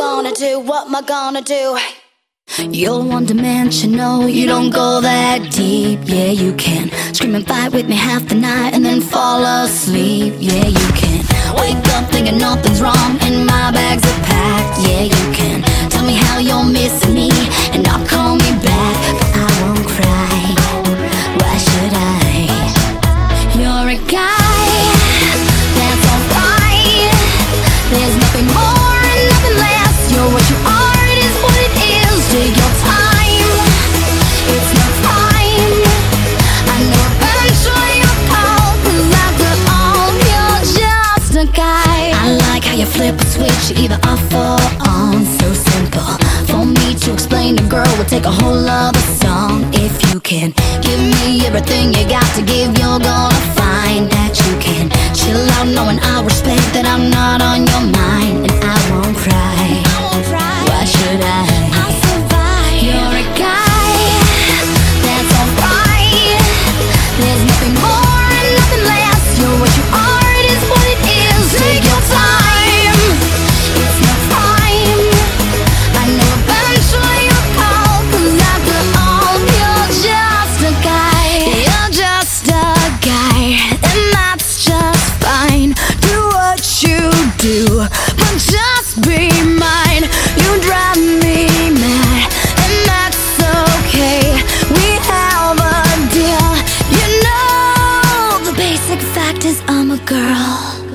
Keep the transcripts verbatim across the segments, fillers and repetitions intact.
gonna do? What am I gonna do? You're one-dimensional, you don't go that deep. Yeah, you can scream and fight with me half the night and then fall asleep. Yeah, you can wake up thinking nothing's wrong and my bags are packed. Yeah, you can tell me how you're missing me and not call me back, but I won't cry. Why should I? You're a guy, that's alright. There's nothing more and nothing less. You're what you are, it is what it is. Take your time, it's no time. I know eventually you'll call, 'cause after all, you're just a guy. I like how you flip a switch, either off or on. So simple for me to explain. A girl would take a whole other song. If you can give me everything you got to give, you're gonna find that you can chill out knowing I respect that I'm not on your mind. And I won't cry, why should I? I'll survive. You're a guy, that's alright. There's nothing more and nothing less. You're what you are, it is what it is. Take your time, it's no time. I know eventually you'll call, 'cause after all, you're just a guy. You're just a guy, and that's just fine. Do what you do, but just be mine. You drive me mad, and that's okay. We have a deal. You know the basic fact is I'm a girl,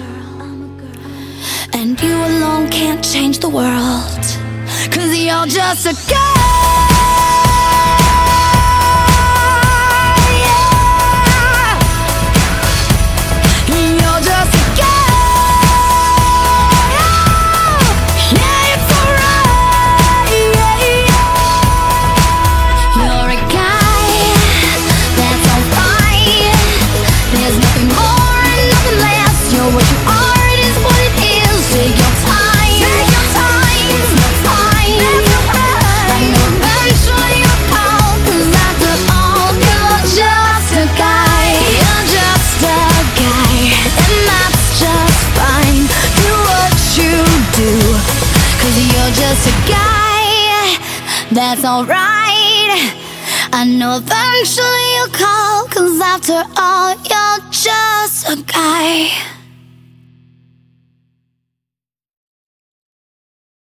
and you alone can't change the world, 'cause you're just a guy. You're just a guy. Yeah, it's alright. You're a guy, that's alright. There's nothing more and nothing less. You're what you are, it is what it is. Take your time, take your time. It's no time. I know eventually you'll call, 'cause after all, you're just a guy. You're just a guy, and that's just fine. Do what you do, 'cause you're just a guy. That's alright. I know eventually you'll call, 'cause after all, you're just a guy.